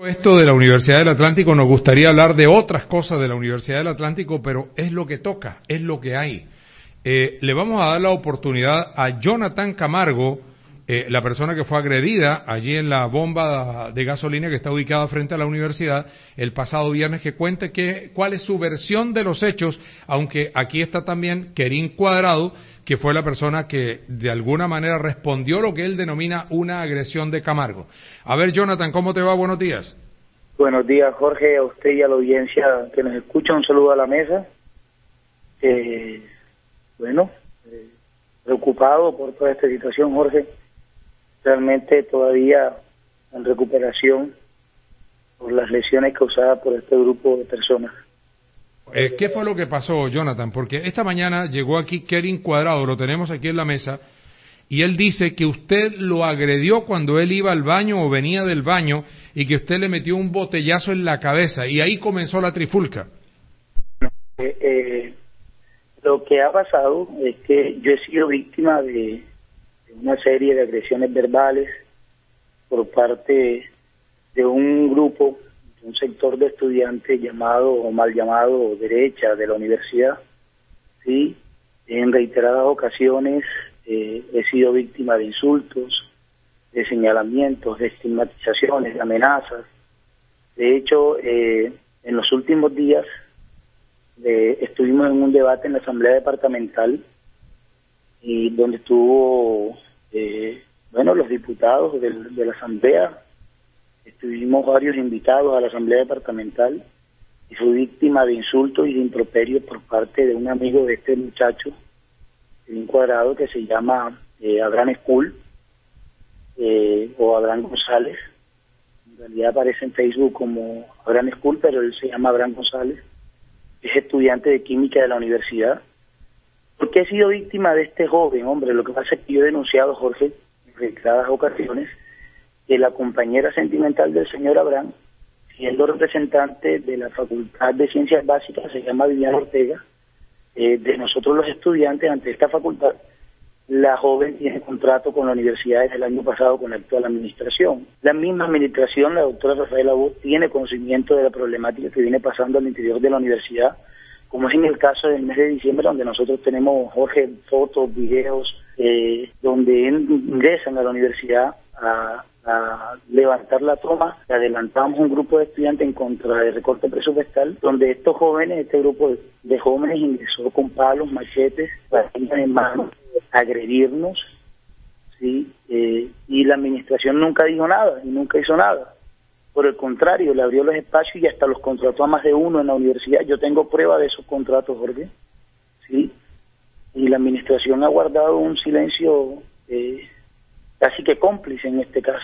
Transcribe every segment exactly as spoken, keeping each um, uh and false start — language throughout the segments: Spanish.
Esto de la Universidad del Atlántico, nos gustaría hablar de otras cosas de la Universidad del Atlántico, pero es lo que toca, es lo que hay. Eh, le vamos a dar la oportunidad a Jonathan Camargo, eh, la persona que fue agredida allí en la bomba de gasolina que está ubicada frente a la universidad el pasado viernes, que cuente que, cuál es su versión de los hechos, aunque aquí está también Kerín Cuadrado, que fue la persona que de alguna manera respondió lo que él denomina una agresión de Camargo. A ver, Jonathan, ¿cómo te va? Buenos días. Buenos días, Jorge, a usted y a la audiencia que nos escucha. Un saludo a la mesa. Eh, bueno, eh, preocupado por toda esta situación, Jorge. Realmente todavía en recuperación por las lesiones causadas por este grupo de personas. Eh, ¿Qué fue lo que pasó, Jonathan? Porque esta mañana llegó aquí Kerín Cuadrado, lo tenemos aquí en la mesa, y él dice que usted lo agredió cuando él iba al baño o venía del baño y que usted le metió un botellazo en la cabeza, y ahí comenzó la trifulca. Eh, eh, lo que ha pasado es que yo he sido víctima de, de una serie de agresiones verbales por parte de un grupo, un sector de estudiantes llamado o mal llamado derecha de la universidad, sí. En reiteradas ocasiones eh, he sido víctima de insultos, de señalamientos, de estigmatizaciones, de amenazas. De hecho, eh, en los últimos días eh, estuvimos en un debate en la Asamblea Departamental y donde estuvo, eh, bueno, los diputados de, de la Asamblea. Estuvimos varios invitados a la Asamblea Departamental y fui víctima de insultos y de improperios por parte de un amigo de este muchacho, un cuadrado, que se llama eh, Abraham School, eh, o Abraham González. En realidad aparece en Facebook como Abraham School, pero él se llama Abraham González. Es estudiante de química de la universidad. ¿Por qué he sido víctima de este joven? Hombre, lo que pasa es que yo he denunciado, Jorge, en reiteradas ocasiones, que la compañera sentimental del señor Abraham, siendo representante de la Facultad de Ciencias Básicas, se llama Viviana Ortega, eh, de nosotros los estudiantes ante esta facultad, la joven tiene contrato con la universidad desde el año pasado con la actual administración. La misma administración, la doctora Rafaela Voz, tiene conocimiento de la problemática que viene pasando al interior de la universidad, como es en el caso del mes de diciembre, donde nosotros tenemos, Jorge, fotos, videos, eh, donde ingresan a la universidad a a levantar la toma. Adelantamos un grupo de estudiantes en contra del recorte presupuestal, donde estos jóvenes, este grupo de jóvenes ingresó con palos, machetes, varillas en mano, a agredirnos, ¿sí? Eh, y la administración nunca dijo nada, y nunca hizo nada. Por el contrario, le abrió los espacios y hasta los contrató a más de uno en la universidad. Yo tengo prueba de esos contratos, Jorge, ¿sí? Y la administración ha guardado un silencio eh, casi que cómplice en este caso.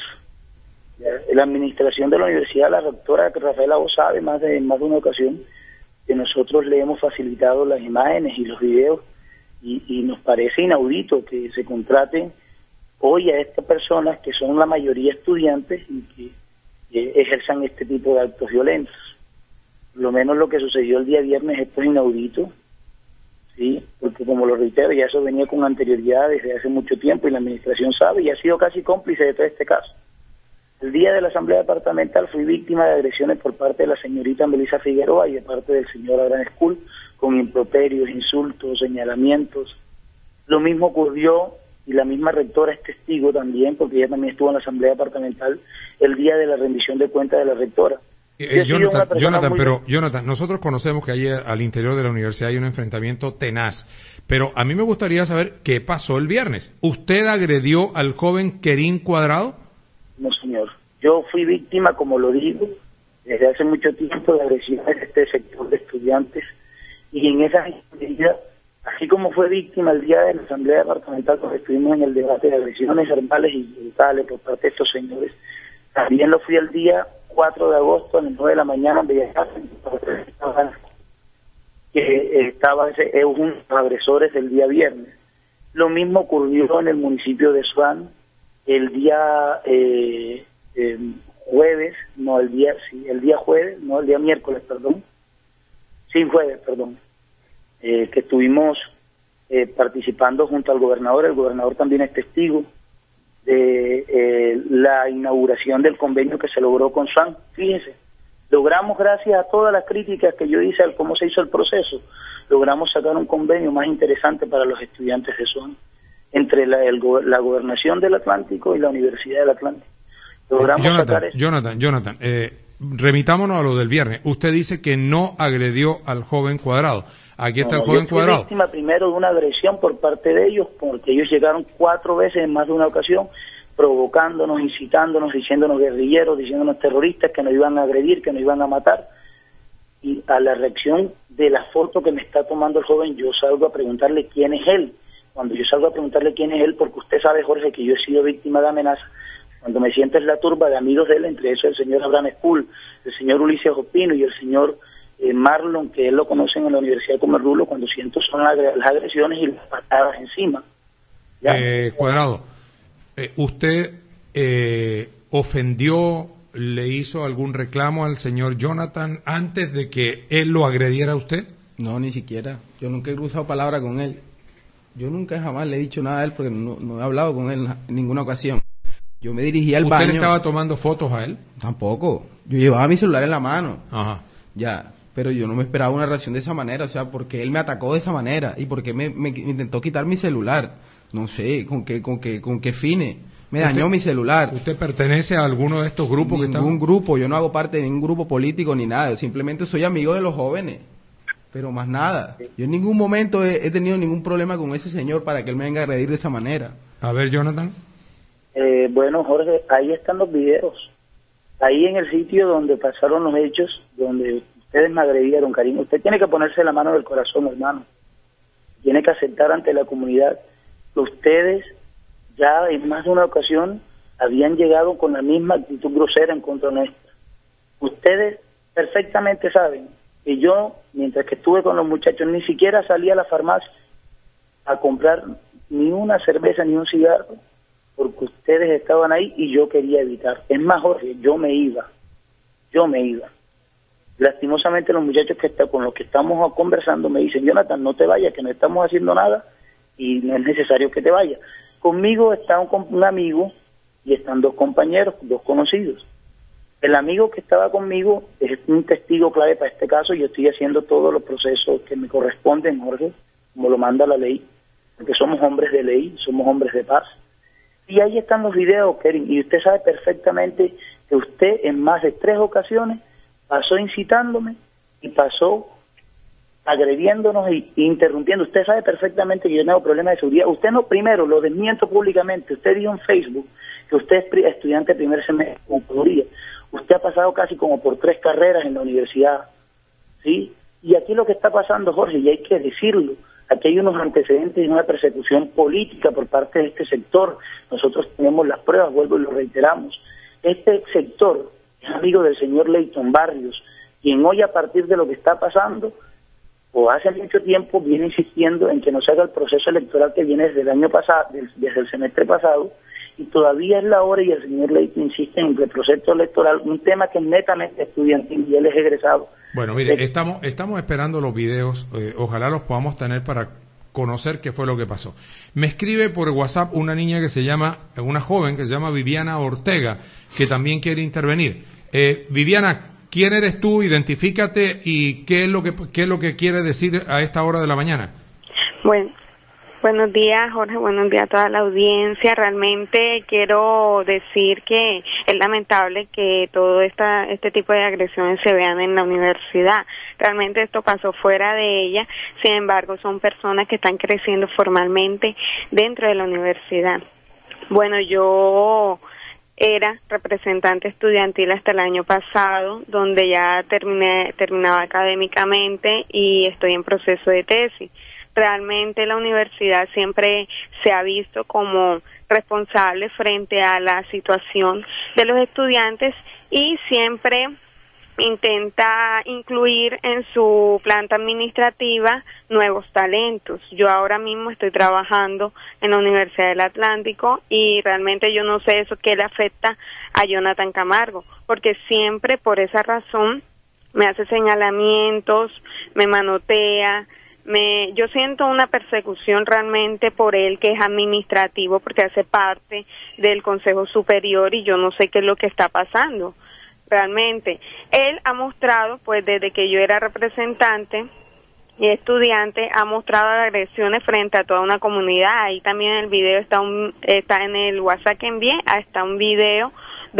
La administración de la universidad, la rectora Rafaela Voz, sabe más de, más de una ocasión que nosotros le hemos facilitado las imágenes y los videos y, y nos parece inaudito que se contraten hoy a estas personas que son la mayoría estudiantes y que, que ejerzan este tipo de actos violentos. Por lo menos lo que sucedió el día viernes, esto es inaudito, sí, porque como lo reitero, ya eso venía con anterioridad desde hace mucho tiempo y la administración sabe y ha sido casi cómplice de todo este caso. El día de la Asamblea Departamental fui víctima de agresiones por parte de la señorita Melissa Figueroa y de parte del señor Abraham School, con improperios, insultos, señalamientos. Lo mismo ocurrió, y la misma rectora es testigo también, porque ella también estuvo en la Asamblea Departamental el día de la rendición de cuentas de la rectora. Eh, Jonathan, Jonathan pero Jonathan, nosotros conocemos que ahí al interior de la universidad hay un enfrentamiento tenaz, pero a mí me gustaría saber qué pasó el viernes. ¿Usted agredió al joven Kerín Cuadrado? No, señor. Yo fui víctima, como lo digo, desde hace mucho tiempo de agresiones de este sector de estudiantes y en esa medida, así como fue víctima el día de la Asamblea Departamental cuando estuvimos en el debate de agresiones verbales y brutales por parte de estos señores, también lo fui el día cuatro de agosto a las nueve de la mañana en Bellas Artes, que estaba ese, eh, unos agresores el día viernes. Lo mismo ocurrió en el municipio de Suán el día eh, eh, jueves, no el día, sí, el día jueves, no el día miércoles, perdón, sí, jueves, perdón, eh, que estuvimos eh, participando junto al gobernador. El gobernador también es testigo de eh, la inauguración del convenio que se logró con S A N. Fíjense, logramos, gracias a todas las críticas que yo hice al cómo se hizo el proceso, logramos sacar un convenio más interesante para los estudiantes de S A N, entre la, el, la Gobernación del Atlántico y la Universidad del Atlántico. Logramos Jonathan, sacar eso. Jonathan, Jonathan, eh, remitámonos a lo del viernes. Usted dice que no agredió al joven Cuadrado. Aquí está No, el joven yo fui Cuadrado. víctima primero de una agresión por parte de ellos, porque ellos llegaron cuatro veces en más de una ocasión, provocándonos, incitándonos, diciéndonos guerrilleros, diciéndonos terroristas, que nos iban a agredir, que nos iban a matar. Y a la reacción de la foto que me está tomando el joven, yo salgo a preguntarle quién es él. Cuando yo salgo a preguntarle quién es él, porque usted sabe, Jorge, que yo he sido víctima de amenaza, cuando me siento en la turba de amigos de él, entre eso el señor Abraham School, el señor Ulises Opino y el señor eh, Marlon, que él lo conocen en la Universidad de Comerrulo, cuando siento son las agresiones y las patadas encima. Eh, Cuadrado, eh, ¿usted eh, ofendió, le hizo algún reclamo al señor Jonathan antes de que él lo agrediera a usted? No, ni siquiera. Yo nunca he cruzado palabra con él. Yo nunca jamás le he dicho nada a él porque no, no he hablado con él en ninguna ocasión. Yo me dirigía al ¿Usted baño. ¿Usted le estaba tomando fotos a él? Tampoco. Yo llevaba mi celular en la mano. Ajá. Ya, pero yo no me esperaba una reacción de esa manera. O sea, porque él me atacó de esa manera y porque me, me, me intentó quitar mi celular. No sé, con qué, con qué, con qué fines. Me dañó ¿Usted, mi celular. ¿Usted pertenece a alguno de estos grupos? Ningún que están? grupo. Yo no hago parte de ningún grupo político ni nada. Yo simplemente soy amigo de los jóvenes. Pero más nada. Yo en ningún momento he, he tenido ningún problema con ese señor para que él me venga a agredir de esa manera. A ver, Jonathan. Eh, bueno, Jorge, ahí están los videos. Ahí en el sitio donde pasaron los hechos, donde ustedes me agredieron, cariño. Usted tiene que ponerse la mano del corazón, hermano. Tiene que aceptar ante la comunidad que ustedes ya en más de una ocasión habían llegado con la misma actitud grosera en contra nuestra. Ustedes perfectamente saben que yo, mientras que estuve con los muchachos, ni siquiera salí a la farmacia a comprar ni una cerveza ni un cigarro, porque ustedes estaban ahí y yo quería evitar. Es más, Jorge, yo me iba, yo me iba. Lastimosamente los muchachos que está, con los que estamos conversando me dicen, Jonathan, no te vayas, que no estamos haciendo nada y no es necesario que te vayas. Conmigo está un, un amigo y están dos compañeros, dos conocidos. El amigo que estaba conmigo es un testigo clave para este caso. Yo estoy haciendo todos los procesos que me corresponden, Jorge, como lo manda la ley, porque somos hombres de ley, somos hombres de paz. Y ahí están los videos, Keren, y usted sabe perfectamente que usted en más de tres ocasiones pasó incitándome y pasó agrediéndonos e interrumpiendo. Usted sabe perfectamente que yo tengo problemas de seguridad. Usted no, primero, lo desmiento públicamente. Usted dijo en Facebook que usted es estudiante de primer semestre de contaduría. Usted ha pasado casi como por tres carreras en la universidad, ¿sí? Y aquí lo que está pasando, Jorge, y hay que decirlo, aquí hay unos antecedentes de una persecución política por parte de este sector. Nosotros tenemos las pruebas, vuelvo y lo reiteramos. Este sector es amigo del señor Leighton Barrios, quien hoy, a partir de lo que está pasando, o hace mucho tiempo, viene insistiendo en que no se haga el proceso electoral que viene desde el año pasado, desde el semestre pasado, y todavía es la hora y el señor Leighton insiste en el proceso electoral, un tema que es netamente estudiantil y él es egresado. Bueno, mire, estamos estamos esperando los videos, eh, ojalá los podamos tener para conocer qué fue lo que pasó. Me escribe por WhatsApp una niña que se llama, una joven que se llama Viviana Ortega, que también quiere intervenir. Eh, Viviana, ¿quién eres tú? Identifícate y qué es lo que qué es lo que quiere decir a esta hora de la mañana. Bueno, buenos días, Jorge, buenos días a toda la audiencia. Realmente quiero decir que es lamentable que todo esta, este tipo de agresiones se vean en la universidad. Realmente esto pasó fuera de ella, sin embargo son personas que están creciendo formalmente dentro de la universidad. Bueno, yo era representante estudiantil hasta el año pasado, donde ya terminé, terminaba académicamente y estoy en proceso de tesis. Realmente la universidad siempre se ha visto como responsable frente a la situación de los estudiantes y siempre intenta incluir en su planta administrativa nuevos talentos. Yo ahora mismo estoy trabajando en la Universidad del Atlántico y realmente yo no sé eso qué le afecta a Jonathan Camargo, porque siempre por esa razón me hace señalamientos, me manotea, me, yo siento una persecución realmente por él, que es administrativo, porque hace parte del Consejo Superior y yo no sé qué es lo que está pasando. Realmente, él ha mostrado, pues desde que yo era representante y estudiante, ha mostrado agresiones frente a toda una comunidad. Ahí también en el video está un, está en el WhatsApp que envié, está un video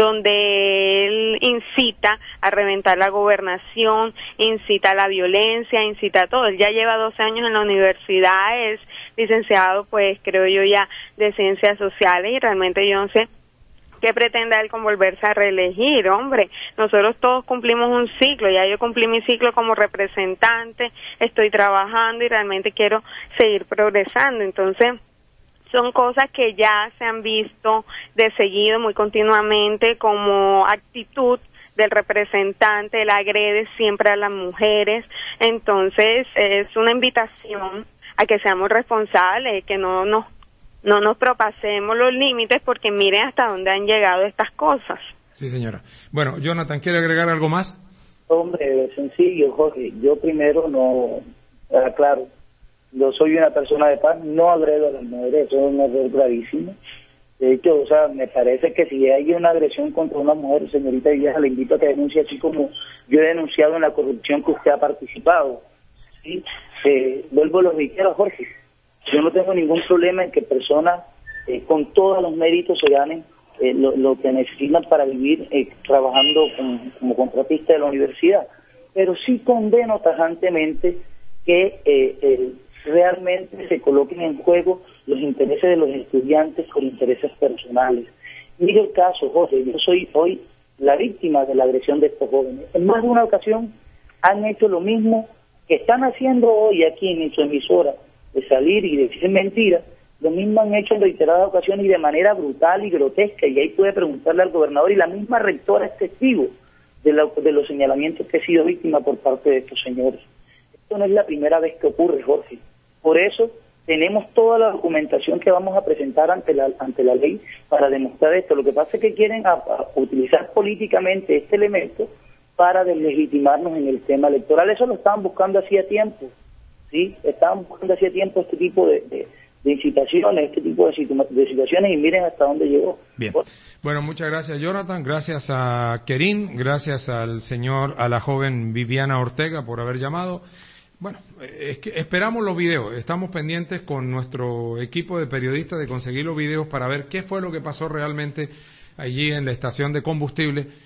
donde él incita a reventar la gobernación, incita a la violencia, incita a todo. Él ya lleva doce años en la universidad, es licenciado, pues creo yo ya, de Ciencias Sociales, y realmente yo no sé qué pretende él con volverse a reelegir. Hombre, nosotros todos cumplimos un ciclo, ya yo cumplí mi ciclo como representante, estoy trabajando y realmente quiero seguir progresando. Entonces, son cosas que ya se han visto de seguido muy continuamente como actitud del representante. Él agrede siempre a las mujeres. Entonces es una invitación a que seamos responsables, que no nos no nos propasemos los límites, porque miren hasta dónde han llegado estas cosas. Sí, señora. Bueno, Jonathan, ¿quiere agregar algo más? Hombre, sencillo, Jorge. Yo primero no, claro, yo soy una persona de paz, no agredo a las mujeres, eso es un error gravísimo. De hecho, o sea, me parece que si hay una agresión contra una mujer, señorita Villeja, le invito a que denuncie, así como yo he denunciado en la corrupción que usted ha participado. ¿Sí? Eh, vuelvo a lo que quiero, Jorge. Yo no tengo ningún problema en que personas eh, con todos los méritos se ganen eh, lo, lo que necesitan para vivir eh, trabajando con, como contratista de la universidad. Pero sí condeno tajantemente que eh, eh, realmente se coloquen en juego los intereses de los estudiantes con intereses personales. Mire el caso, Jorge, yo soy hoy la víctima de la agresión de estos jóvenes. En más de una ocasión han hecho lo mismo que están haciendo hoy aquí en su emisora, de salir y decir mentiras. Lo mismo han hecho en reiteradas ocasiones y de manera brutal y grotesca, y ahí puede preguntarle al gobernador, y la misma rectora es testigo de, la, de los señalamientos que he sido víctima por parte de estos señores. Esto no es la primera vez que ocurre, Jorge. Por eso tenemos toda la documentación que vamos a presentar ante la ante la ley para demostrar esto. Lo que pasa es que quieren a, a utilizar políticamente este elemento para deslegitimarnos en el tema electoral. Eso lo estaban buscando hacía tiempo, ¿sí? Estaban buscando hacía tiempo este tipo de, de, de incitaciones, este tipo de, de situaciones, y miren hasta dónde llegó. Bien. Bueno, muchas gracias, Jonathan. Gracias a Kerín, gracias al señor, a la joven Viviana Ortega por haber llamado. Bueno, es que esperamos los videos, estamos pendientes con nuestro equipo de periodistas de conseguir los videos para ver qué fue lo que pasó realmente allí en la estación de combustible.